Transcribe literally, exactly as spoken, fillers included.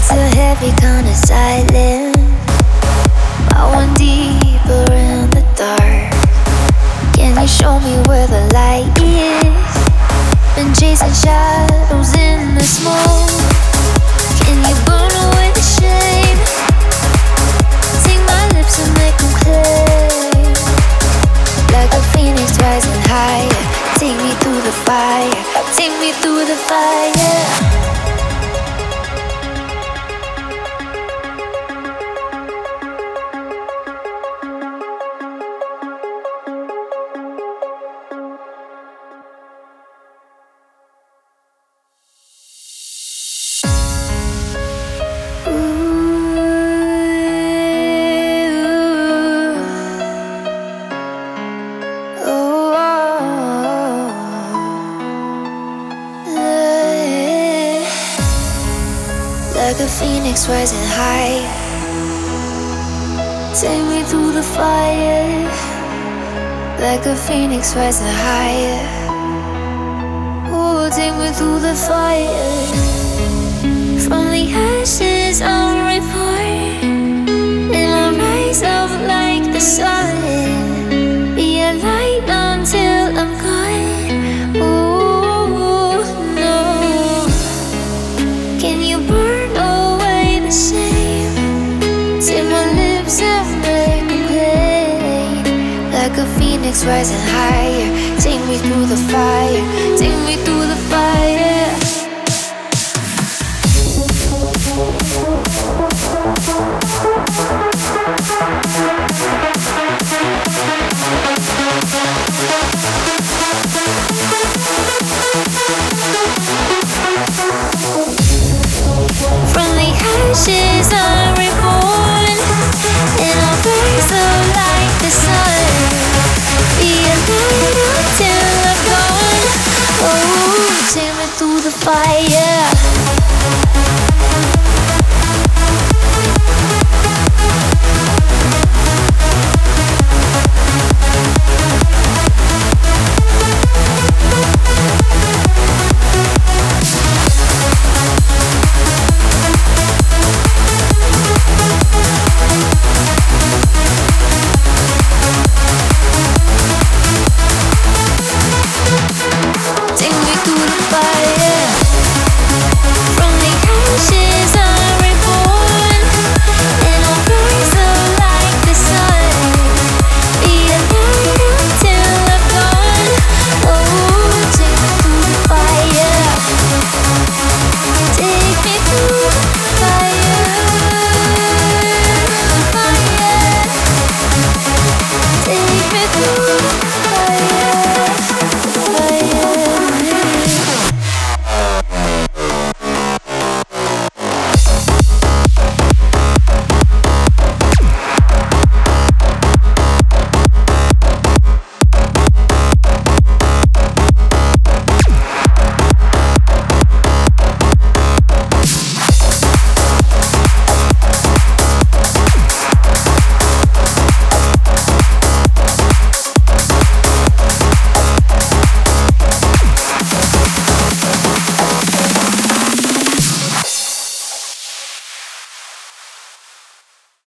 so heavy, kinda silent. I went deeper in the dark. Can you show me where the light is? Been chasing shadows in the smoke. Can you burn away the shame? Take my lips and make them clear. Like a phoenix rising higher. Take me through the fire. Take me through the fire. Like a phoenix rising high. Take me through the fire. Like a phoenix rising higher. Oh, take me through the fire. From the ashes I'll reborn, and I'll rise up like the sun. Be a light until I'm gone. Oh no. Can you burn away the shame? Take my lips and make them plain. Like a phoenix rising higher. Take me through the fire. Take me through the fire. From the ashes I'm reborn, and I'll rise up like the sun. Be a light until I'm gone. Oh, take me through the fire.